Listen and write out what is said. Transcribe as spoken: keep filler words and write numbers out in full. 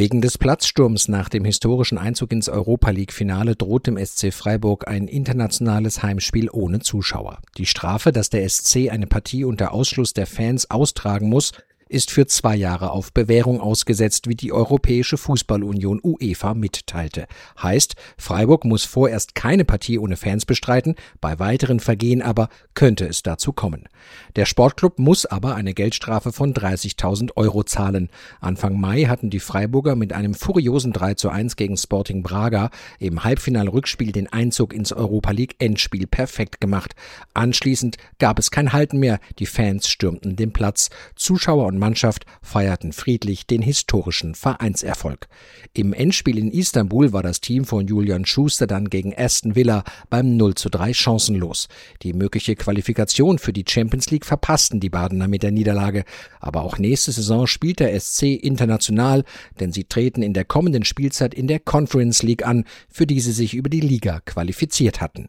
Wegen des Platzsturms nach dem historischen Einzug ins Europa-League-Finale droht dem S C Freiburg ein internationales Heimspiel ohne Zuschauer. Die Strafe, dass der S C eine Partie unter Ausschluss der Fans austragen muss, ist für zwei Jahre auf Bewährung ausgesetzt, wie die Europäische Fußballunion UEFA mitteilte. Heißt, Freiburg muss vorerst keine Partie ohne Fans bestreiten, bei weiteren Vergehen aber könnte es dazu kommen. Der Sportclub muss aber eine Geldstrafe von dreißigtausend Euro zahlen. Anfang Mai hatten die Freiburger mit einem furiosen drei zu eins gegen Sporting Braga im Halbfinal-Rückspiel den Einzug ins Europa-League-Endspiel perfekt gemacht. Anschließend gab es kein Halten mehr, die Fans stürmten den Platz. Zuschauer und Mannschaft feierten friedlich den historischen Vereinserfolg. Im Endspiel in Istanbul war das Team von Julian Schuster dann gegen Aston Villa beim null zu drei chancenlos. Die mögliche Qualifikation für die Champions League verpassten die Badener mit der Niederlage. Aber auch nächste Saison spielt der S C international, denn sie treten in der kommenden Spielzeit in der Conference League an, für die sie sich über die Liga qualifiziert hatten.